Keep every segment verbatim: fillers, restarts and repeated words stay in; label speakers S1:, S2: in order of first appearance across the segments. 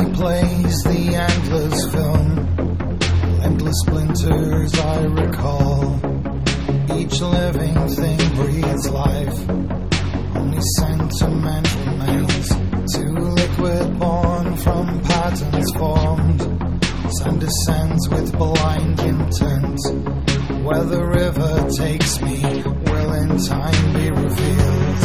S1: plays the endless film. Endless splinters I recall. Each living thing breathes life. Only sentimental remains. To liquid born from patterns formed. Sun descends with blind intent. Where the river takes me will in time be revealed.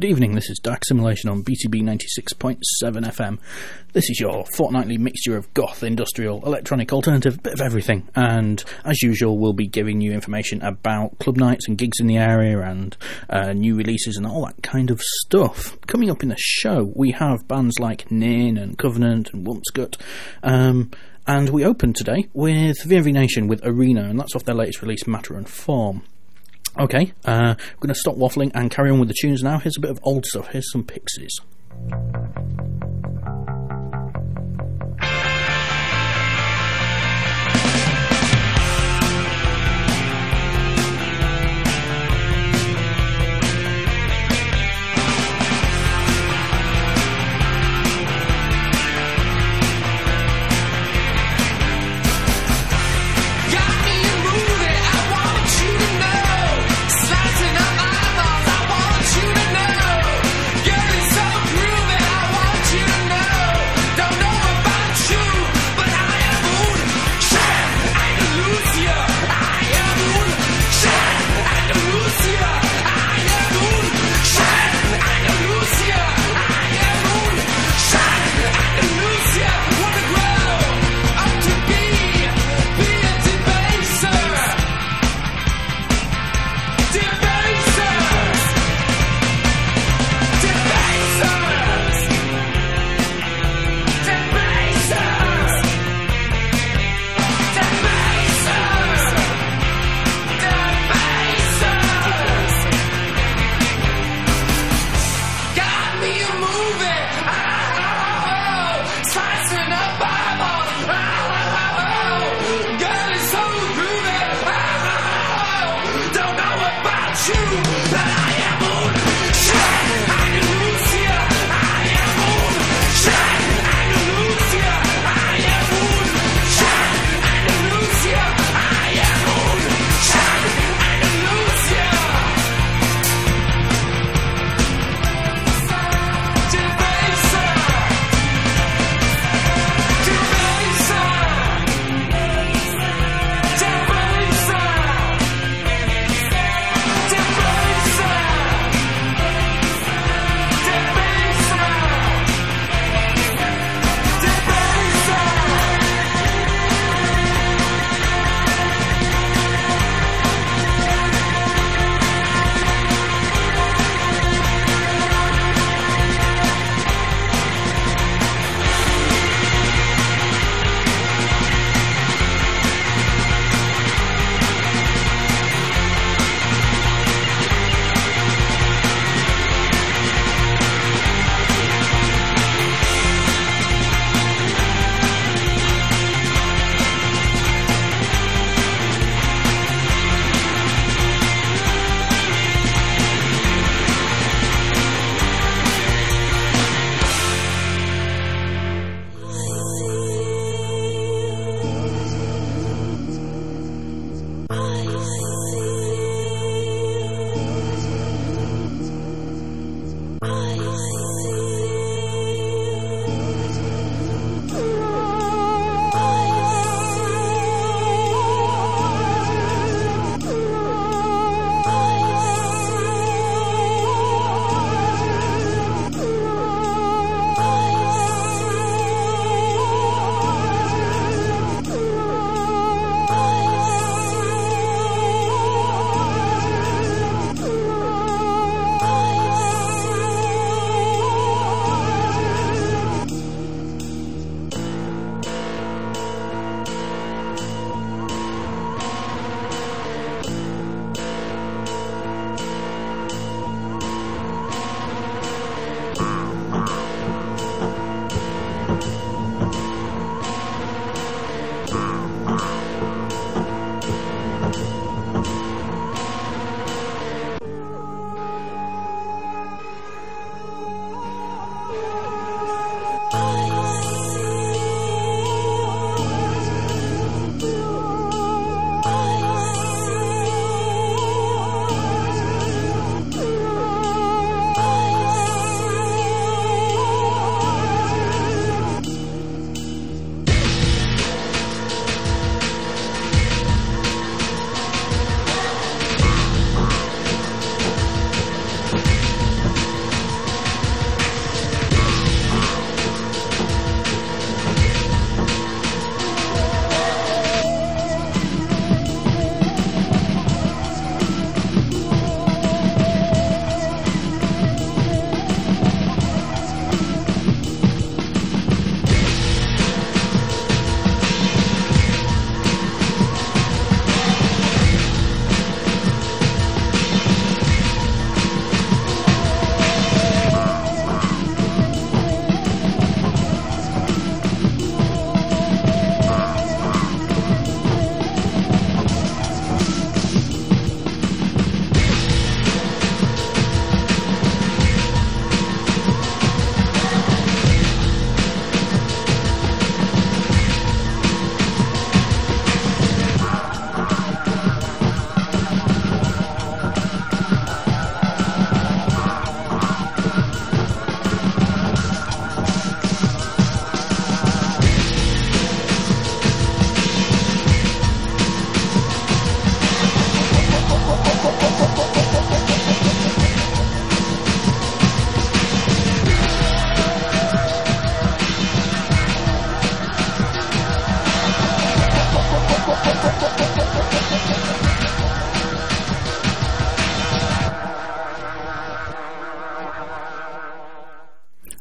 S2: Good evening, this is Dark Simulation on B T B ninety-six point seven F M. This is your fortnightly mixture of goth, industrial, electronic, alternative, a bit of everything. And as usual, we'll be giving you information about club nights and gigs in the area and uh, new releases and all that kind of stuff. Coming up in the show, we have bands like Nin and Covenant and Wumpscut. Um, and we open today with V M V Nation with Arena, and that's off their latest release, Matter and Form. Okay, uh, we're going to stop waffling and carry on with the tunes now. Here's a bit of old stuff. Here's some Pixies.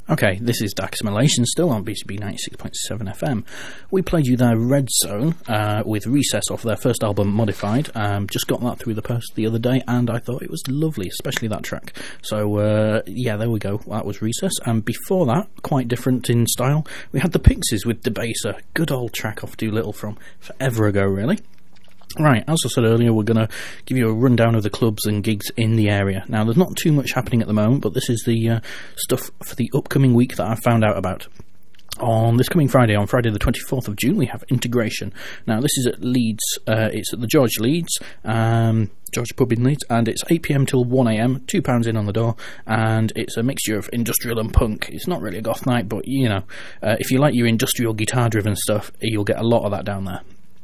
S2: Okay, this is Dark Assimilation, still on B C B ninety-six point seven F M. We played you their Red Zone uh, with Recess off their first album, Modified. Um, just got that through the post the other day, and I thought it was lovely, especially that track. So, uh, yeah, there we go. That was Recess. And before that, quite different in style, we had the Pixies with Debaser. Good old track off Doolittle from forever ago, really. Right, as I said earlier, we're going to give you a rundown of the clubs and gigs in the area. Now, there's not too much happening at the moment, but this is the uh, stuff for the upcoming week that I've found out about. On this coming Friday, on Friday the twenty-fourth of June, we have Integration. Now, this is at Leeds. Uh, it's at the George Leeds, um, George Pub in Leeds, and it's eight p.m. till one a.m, two pounds in on the door, and it's a mixture of industrial and punk. It's not really a goth night, but, you know, uh, if you like your industrial guitar-driven stuff, you'll get a lot of that down there.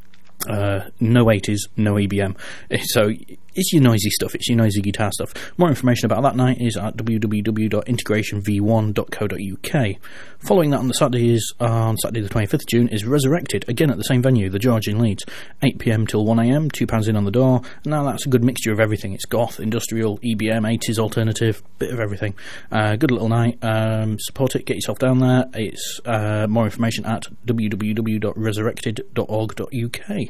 S2: Uh, no eighties, no E B M. So it's your noisy stuff, it's your noisy guitar stuff. More information about that night is at w w w dot integration v one dot co dot u k. Following that on the Saturday is uh, on Saturday the twenty-fifth of June is Resurrected, again at the same venue, the George in Leeds, eight p.m. till one a.m, two pounds in on the door. Now that's a good mixture of everything. It's goth, industrial, E B M, eighties alternative, bit of everything. Uh, good little night. Um, support it, get yourself down there. It's uh, more information at w w w dot resurrected dot org dot u k.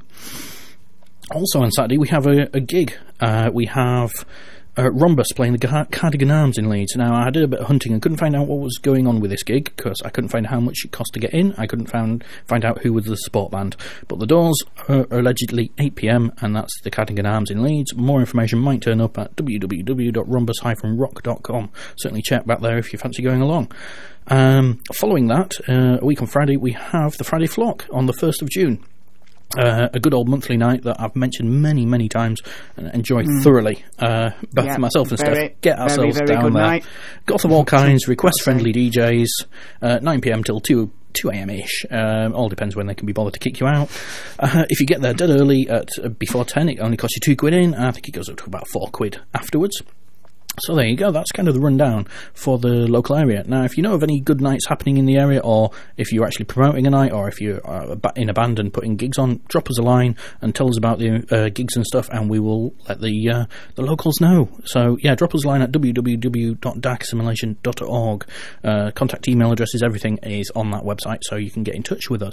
S2: Also on Saturday we have a, a gig. Uh, we have uh, Rhombus playing the Cardigan Arms in Leeds. Now, I did a bit of hunting and couldn't find out what was going on with this gig because I couldn't find how much it cost to get in. I couldn't find, find out who was the support band. But the doors are allegedly eight p.m, and that's the Cardigan Arms in Leeds. More information might turn up at w w w dot rhombus dash rock dot com. Certainly check back there if you fancy going along. Um, following that, uh, a week on Friday, we have the Friday Flock on the first of June. Uh, a good old monthly night that I've mentioned many, many times and enjoy mm. thoroughly. Uh, both yep, myself and
S3: very,
S2: Steph get ourselves
S3: very, very
S2: down there.
S3: Night.
S2: Goth of all kinds, request-friendly D Js, uh, nine p.m. till two a.m-ish. Um, all depends when they can be bothered to kick you out. Uh, if you get there dead early at uh, before ten, it only costs you two quid in. I think it goes up to about four quid afterwards. So there you go, that's kind of the rundown for the local area. Now, if you know of any good nights happening in the area, or if you're actually promoting a night, or if you're in a band and putting gigs on, drop us a line and tell us about the uh, gigs and stuff, and we will let the uh, the locals know. So, yeah, drop us a line at w w w dot dark assimilation dot org. Uh, contact email addresses, everything is on that website, so you can get in touch with us.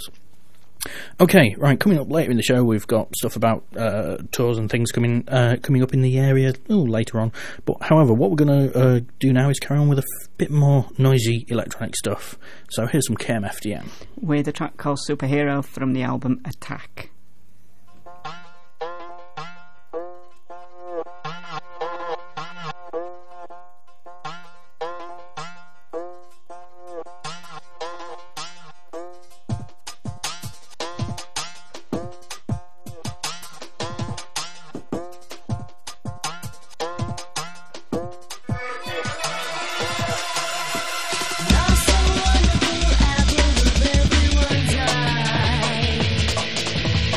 S2: Okay, right, coming up later in the show, we've got stuff about uh, tours and things coming uh, coming up in the area ooh, later on. But, however, what we're going to uh, do now is carry on with a f- bit more noisy electronic stuff. So here's some K M F D M.
S3: With a track called Superhero from the album Attack.
S4: Everyone die.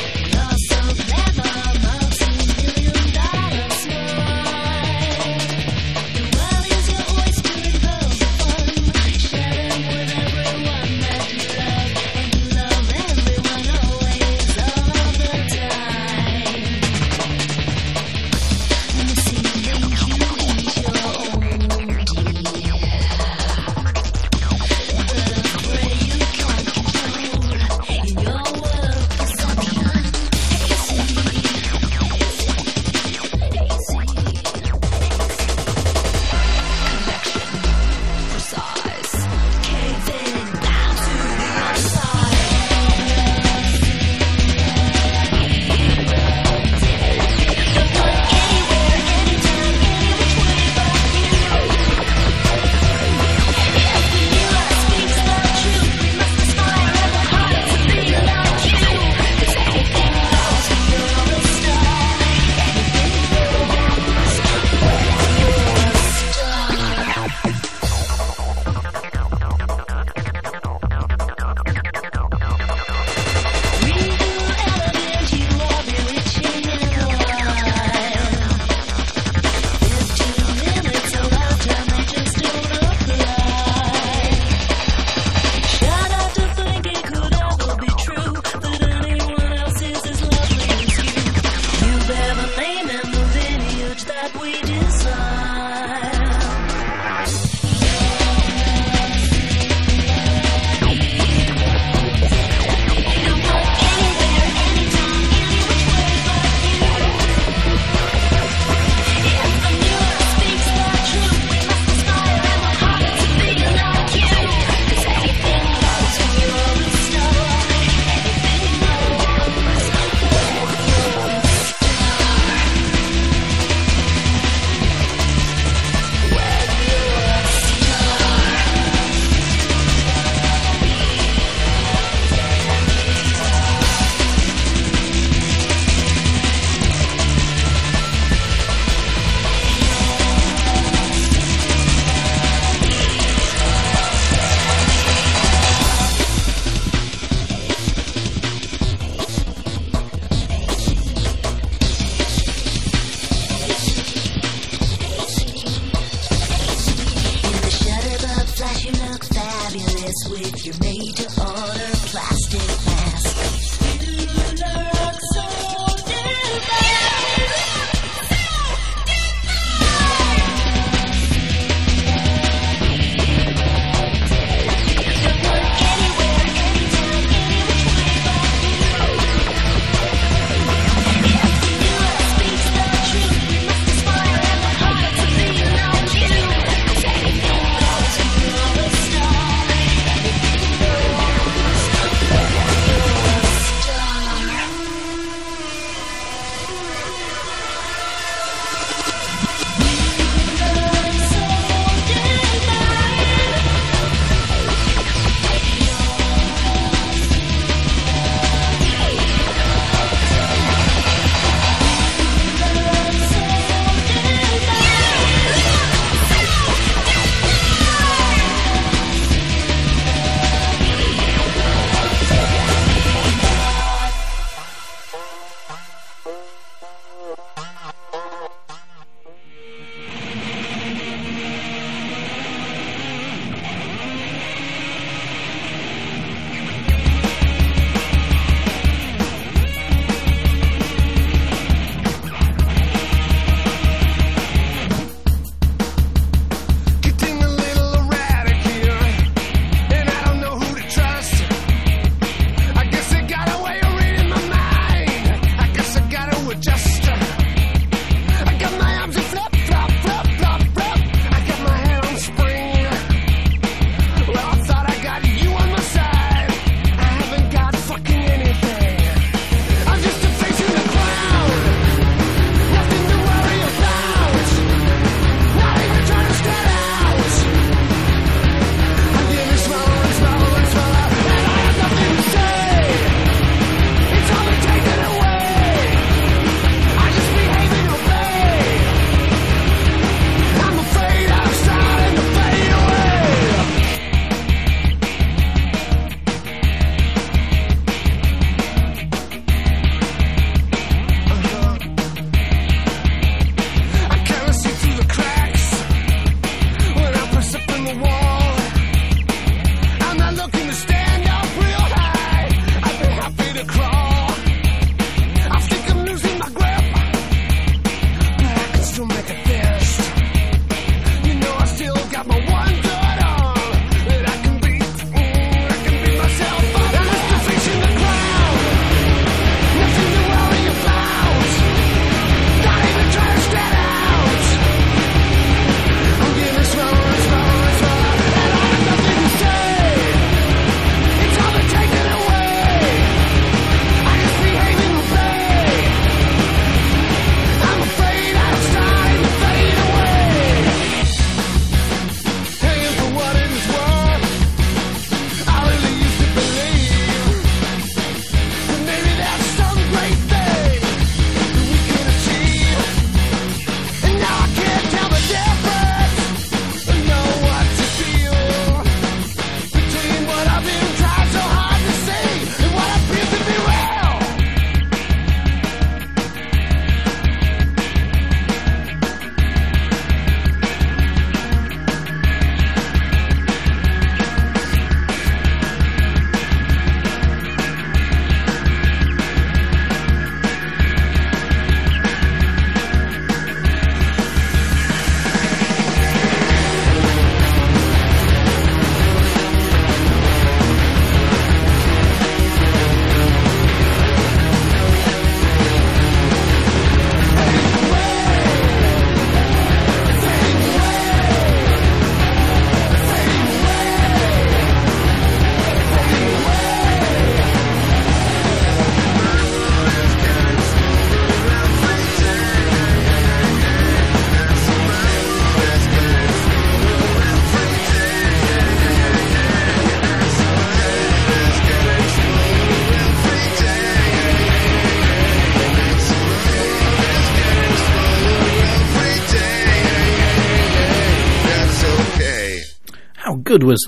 S2: Good was that?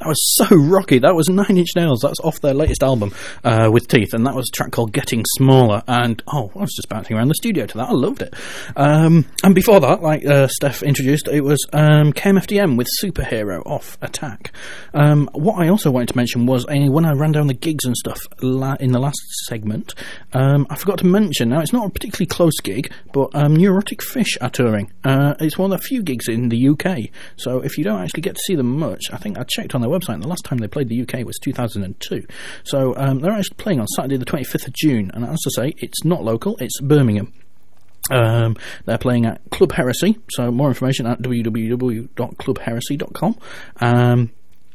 S2: That was so rocky. That was Nine Inch Nails. That's off their latest album, uh, With Teeth, and that was a track called Getting Smaller. And, oh, I was just bouncing around the studio to that. I loved it. Um, and before that, like uh, Steph introduced, it was um, K M F D M with Superhero off Attack. Um, what I also wanted to mention was, uh, when I ran down the gigs and stuff la- in the last segment, um, I forgot to mention, now it's not a particularly close gig, but um, Neurotic Fish are touring. Uh, it's one of the few gigs in the U K, so if you don't actually get to see them much, I think I checked on their website, and the last time they played the U K was two thousand two. So um, they're actually playing on Saturday the twenty-fifth of June, and as I say, it's not local, it's Birmingham. Um, they're playing at Club Heresy, so more information at w w w dot club heresy dot com. Um,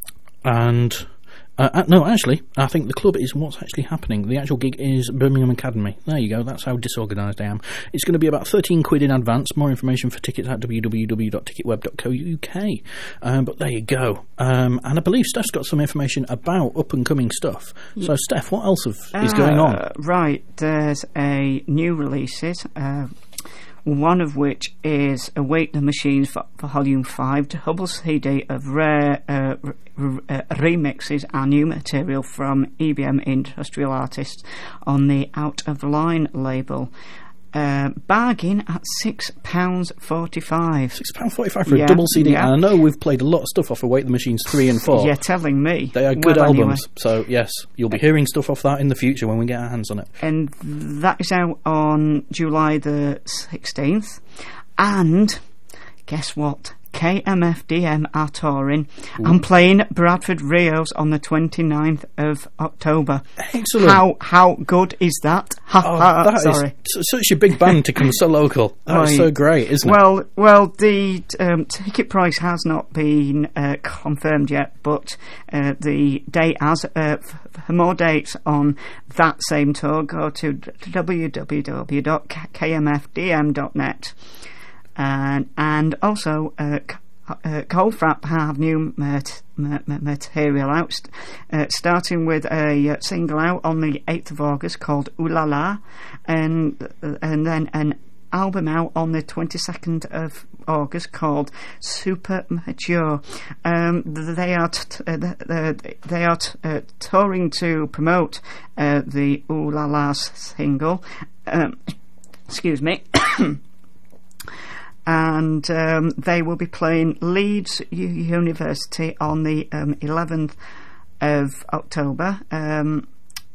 S2: and Uh, uh, no, actually, I think the club is what's actually happening. The actual gig is Birmingham Academy. There you go, that's how disorganised I am. It's going to be about thirteen quid in advance. More information for tickets at w w w dot ticket web dot co dot u k. Um, but there you go. Um, and I believe Steph's got some information about up-and-coming stuff. So, Steph, what else have, is uh, going on?
S3: Right, there's a new releases, uh, one of which is Await the Machines for, for Volume five, double C D of rare uh, r- r- uh, remixes and new material from E B M Industrial Artists on the Out of Line label. Uh, bargain at six pounds forty-five.
S2: six pounds forty-five for yeah, a double C D. Yeah. And I know we've played a lot of stuff off Await the Machines three and four.
S3: You're telling me.
S2: They are good
S3: well,
S2: albums.
S3: Anyway.
S2: So, yes, you'll be hearing stuff off that in the future when we get our hands on it.
S3: And that is out on July the sixteenth. And guess what? K M F D M are touring. Ooh. I'm playing Bradford Rios on the twenty-ninth of October.
S2: Excellent.
S3: How how good is that? Ha,
S2: oh,
S3: ha,
S2: that
S3: sorry.
S2: is such a big band to come so local. That's right. So great, isn't
S3: well,
S2: it?
S3: Well, the um, ticket price has not been uh, confirmed yet, but uh, the date has. Uh, for more dates on that same tour, go to w w w dot k m f d m dot net. And and also, uh, uh, Cold Frap have new mat- mat- material out, uh, starting with a uh, single out on the eighth of August called Ooh La La, and uh, and then an album out on the twenty-second of August called Super Mature. Um, they are t- uh, they are t- uh, touring to promote uh, the Ooh La La single. Um, excuse me. And um, they will be playing Leeds U- University on the um, eleventh of October. Um,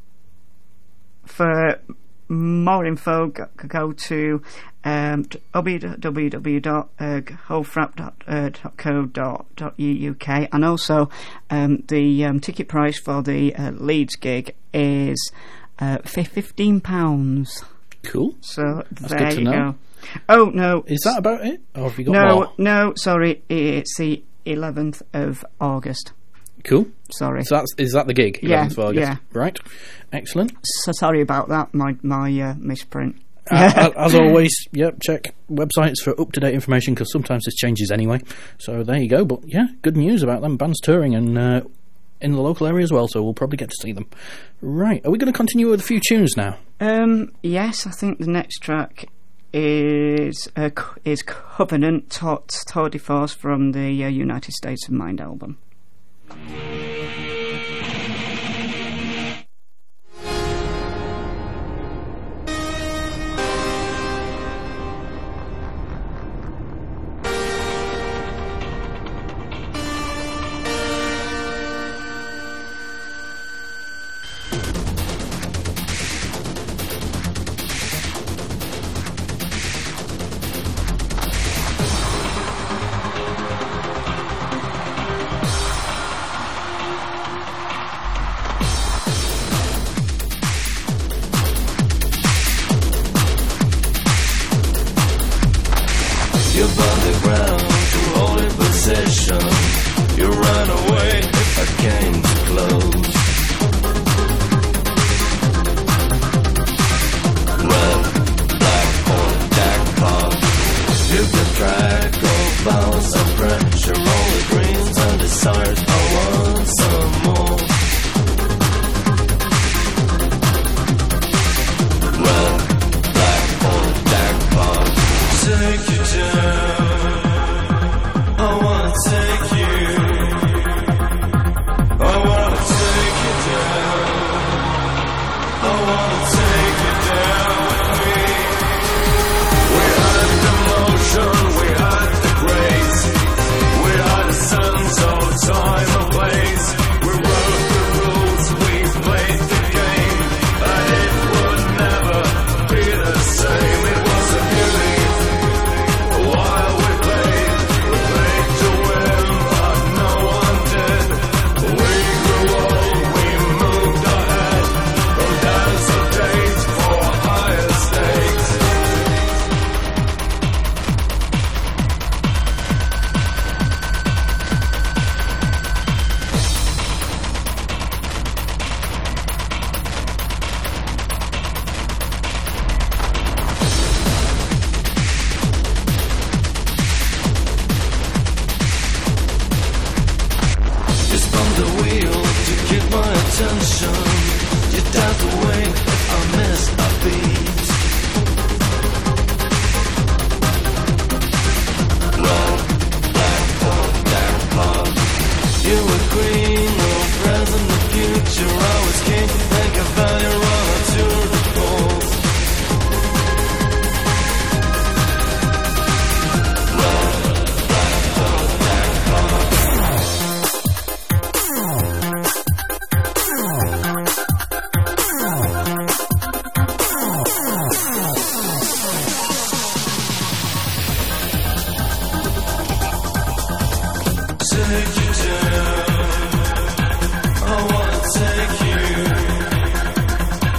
S3: for more info, go, go to um, w w w dot coldfrap dot co dot u k, and also um, the um, ticket price for the uh, Leeds gig is uh, fifteen pounds.
S2: Cool.
S3: So
S2: That's
S3: there
S2: good to
S3: you
S2: know.
S3: go. Oh no!
S2: Is that about it? Or have you got
S3: no,
S2: more?
S3: no. Sorry, it's the eleventh of August.
S2: Cool.
S3: Sorry.
S2: So that's is that the gig?
S3: Yeah,
S2: eleventh of August.
S3: yeah.
S2: Right. Excellent.
S3: So sorry about that. My my uh, misprint.
S2: uh, as always, yep. Check websites for up to date information because sometimes this changes anyway. So there you go. But yeah, good news about them bands touring and. Uh, in the local area as well, so we'll probably get to see them. Right, are we going to continue with a few tunes now?
S3: Um, yes, I think the next track is uh, is Covenant Tour de Force from the uh, United States of Mind album.
S4: attention. You doubt the way I miss a beat. Roll, black hole, dark pub. You agree, no present, no future. Always can't think about your run or tour de force. Take you down, I wanna take you.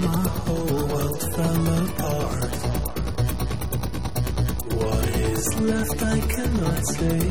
S4: my whole world fell apart. What is left I cannot say.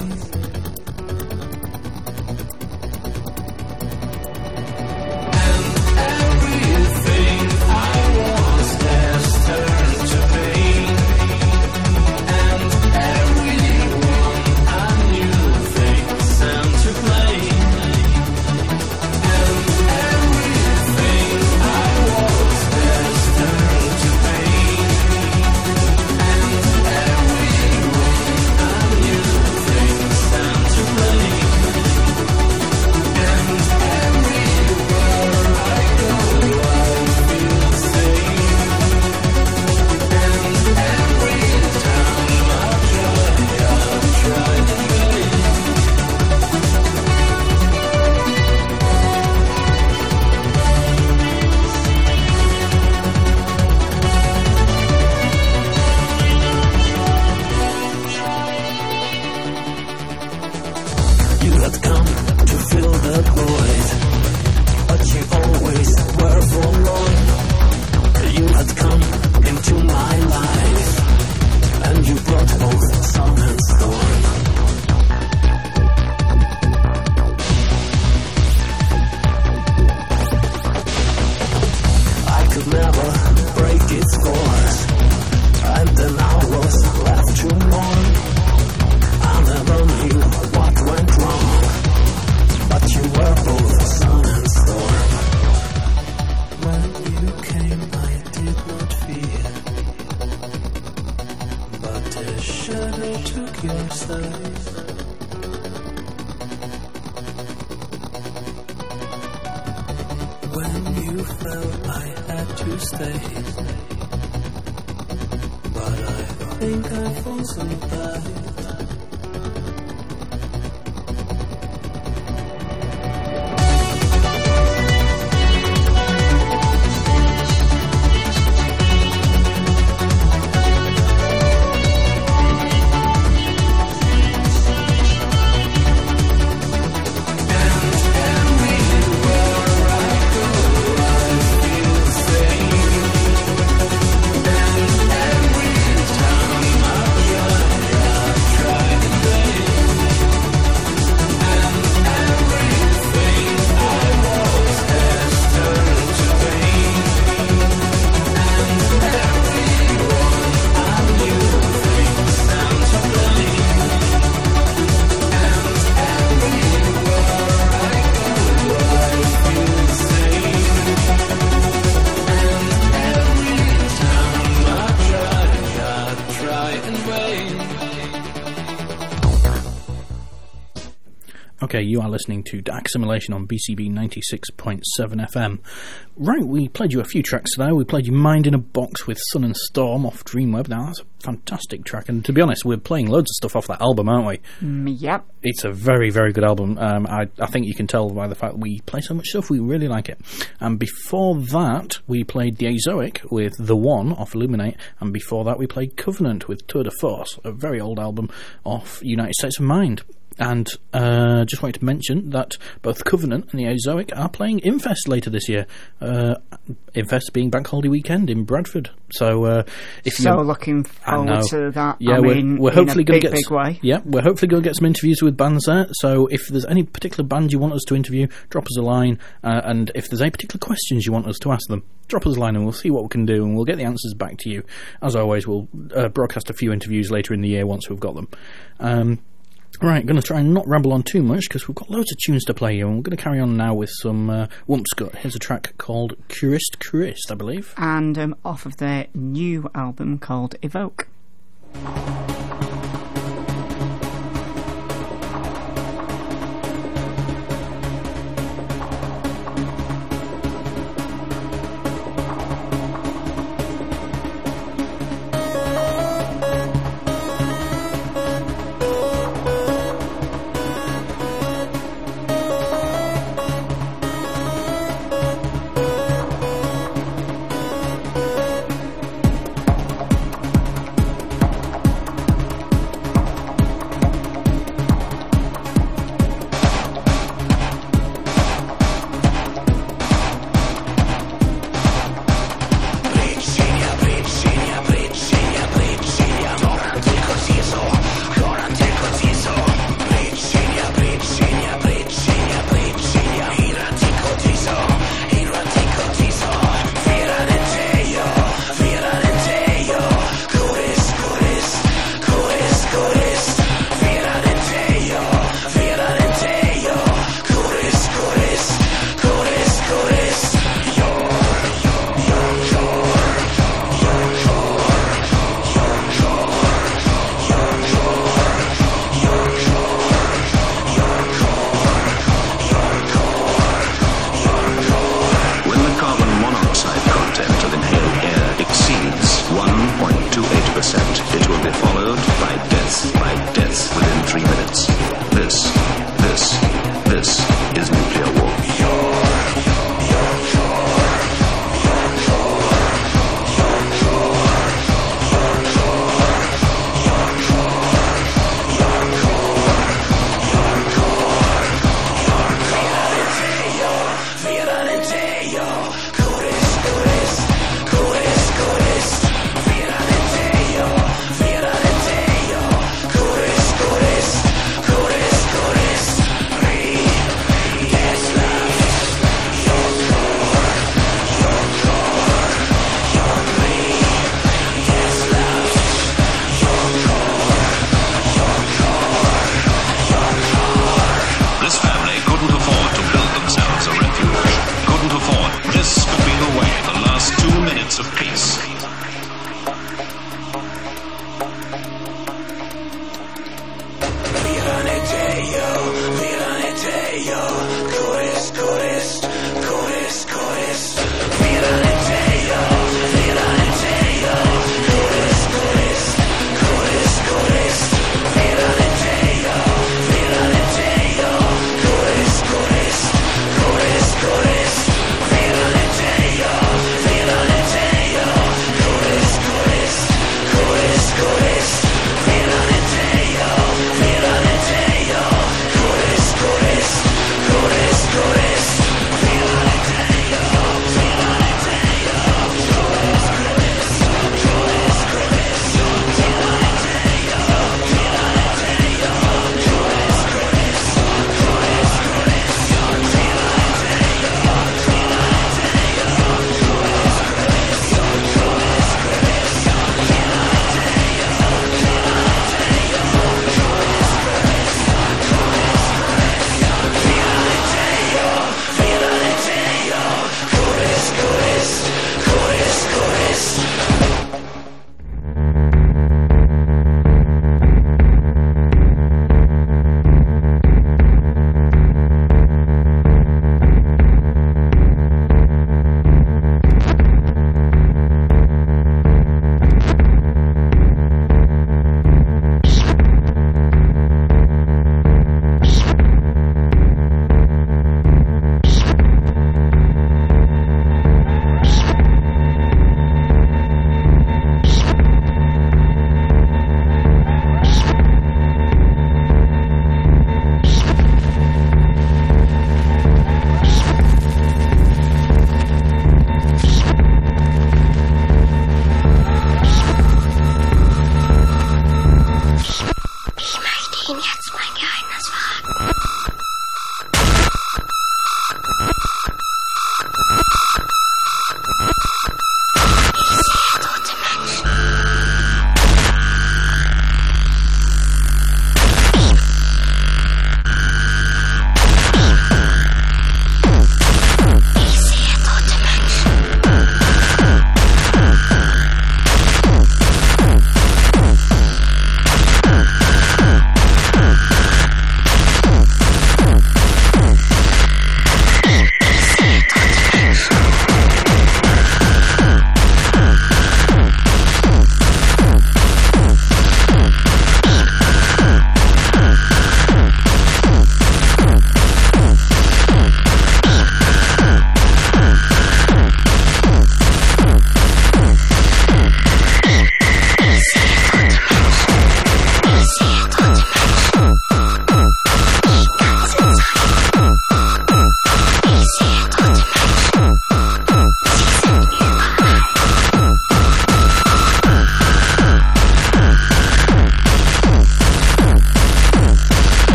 S2: Okay, you are listening to Dark Simulation on B C B ninety-six point seven F M. Right, we played you a few tracks today. We played you Mind in a Box with Sun and Storm off Dreamweb. Now, that's a fantastic track, and to be honest, we're playing loads of stuff off that album, aren't we?
S3: Mm, yep.
S2: It's a very, very good album. Um, I, I think you can tell by the fact that we play so much stuff, we really like it. And before that, we played The Azoic with The One off Illuminate, and before that we played Covenant with Tour de Force, a very old album off United States of Mind. And uh, just wanted to mention that both Covenant and the Azoic are playing Infest later this year. Uh, Infest being Bank Holiday Weekend in Bradford. So, uh, if
S3: so
S2: you
S3: looking forward to that.
S2: Yeah,
S3: I
S2: we're,
S3: mean,
S2: we're hopefully
S3: going to
S2: get
S3: big way.
S2: Yeah, we're hopefully going to get some interviews with bands there. So, if there's any particular band you want us to interview, drop us a line. Uh, and if there's any particular questions you want us to ask them, drop us a line and we'll see what we can do and we'll get the answers back to you. As always, we'll uh, broadcast a few interviews later in the year once we've got them. Um, Right, going to try and not ramble on too much because we've got loads of tunes to play you, and we're going to carry on now with some uh, Wumpscut. Here's a track called Curist Curist, I believe.
S3: And um, off of their new album called Evoke.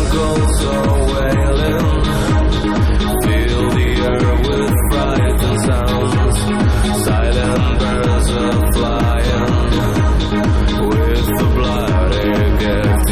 S4: gulls are wailing. Fill the air with frightened sounds. Silent birds are flying with the bloody gift.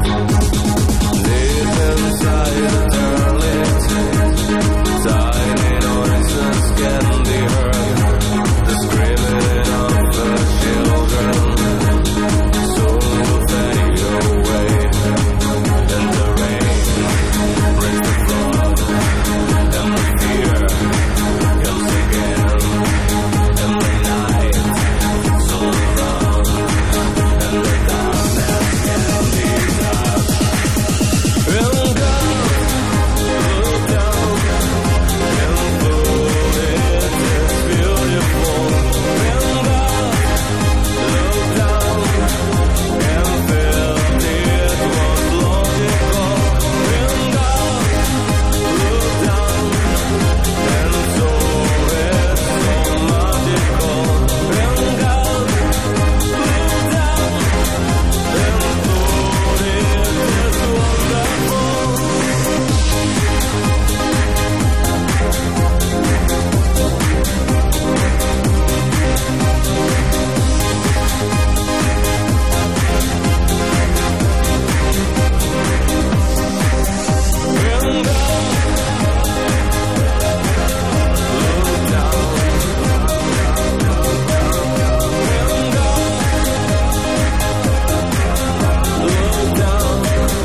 S4: Deep inside eternity, tiny noises can be heard. The screaming of the children soon will fade away. And the rain breaks the flood, and the fear comes again. And the night is all around, and the darkness can be touched. And God, look down, and food it is beautiful. And God, look down, and felt it was logical. And God, look down, and saw it so magical. And God, look down, and thought it is wonderful. And God, look down, and God, look down,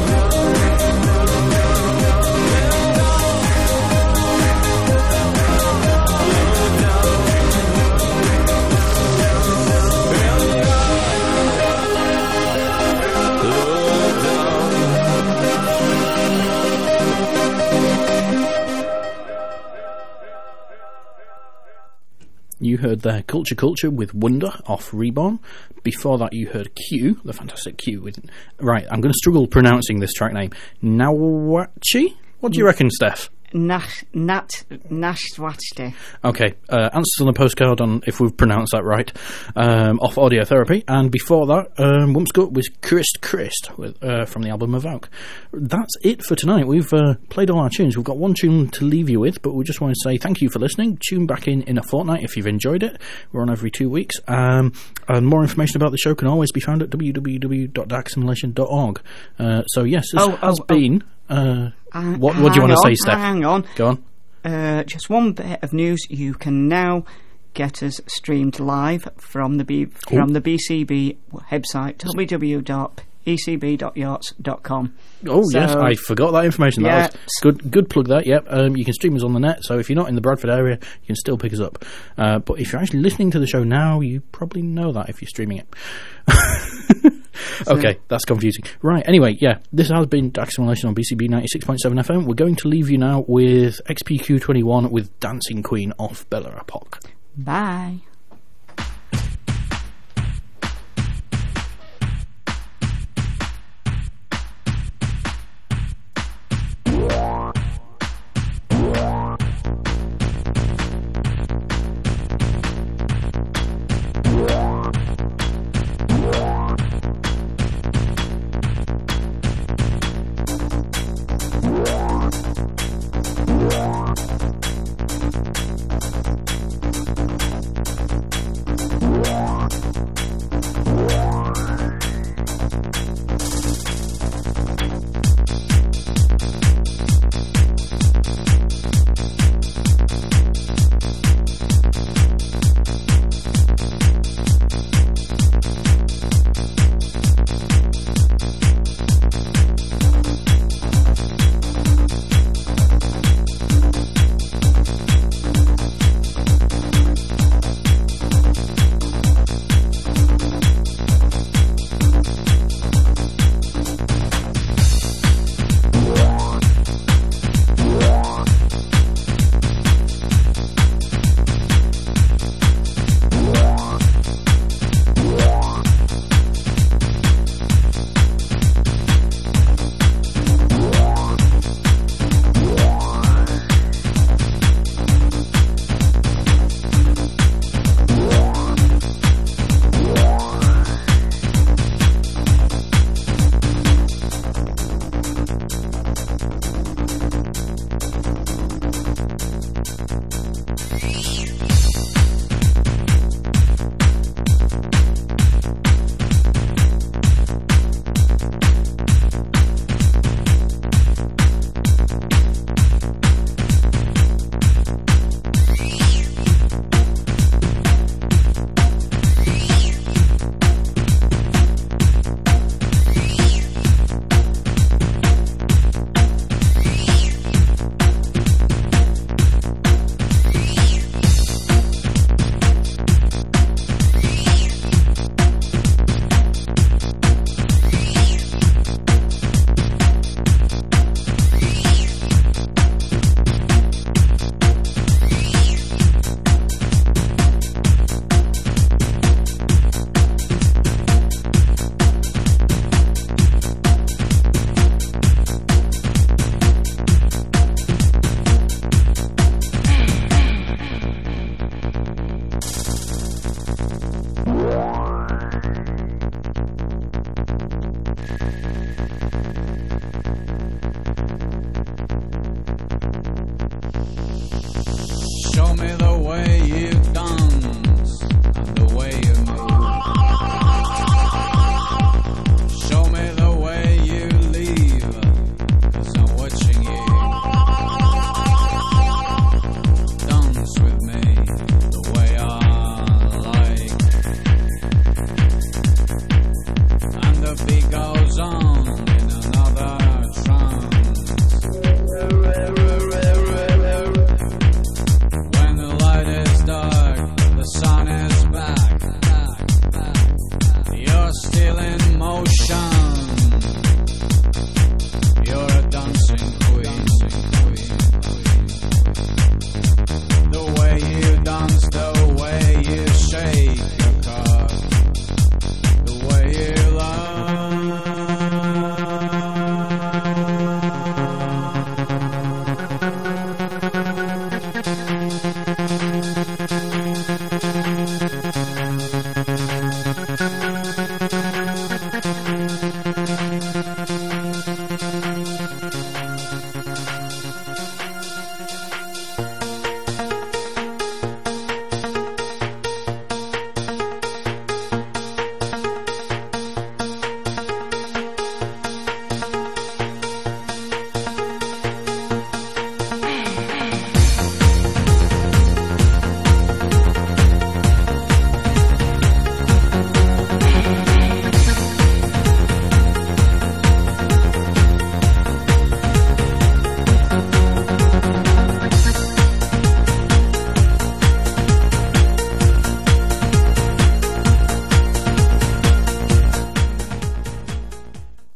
S2: You heard there Culture Culture with Wonder off Reborn. Before that you heard Q, the fantastic Q with... Right, I'm going to struggle pronouncing this track name. Nawachi? What do you reckon, Steph?
S3: Nash, Nat, Nashwatchte.
S2: Okay, uh, answers on the postcard on if we've pronounced that right. Um, off Audio Therapy. And before that, um, Wumpscut was Christ Christ with, uh, from the album Avowk. That's it for tonight. We've uh, played all our tunes. We've got one tune to leave you with, but we just want to say thank you for listening. Tune back in in a fortnight if you've enjoyed it. We're on every two weeks. Um, and more information about the show can always be found at w w w dot dark simulation dot org. Uh, so yes, this
S3: Oh,
S2: has
S3: oh,
S2: been... Uh,
S3: Uh,
S2: what, what do you
S3: hang
S2: want to
S3: on,
S2: say, Steph?
S3: Hang on.
S2: Go on.
S3: Uh, just one bit of news. You can now get us streamed live from the B- from the B C B website, w w w dot e c b dot yachts dot com.
S2: Oh,
S3: So-
S2: yes, I forgot that information. That
S3: Yeah.
S2: was good good plug there, yep. Um, you can stream us on the net, so if you're not in the Bradford area, you can still pick us up. Uh, but if you're actually listening to the show now, you probably know that if you're streaming it. Okay, that's confusing. Right, anyway, yeah, this has been Dark Simulation on B C B ninety-six point seven F M. We're going to leave you now with X P Q twenty-one with Dancing Queen off Bella Epoch.
S3: Bye.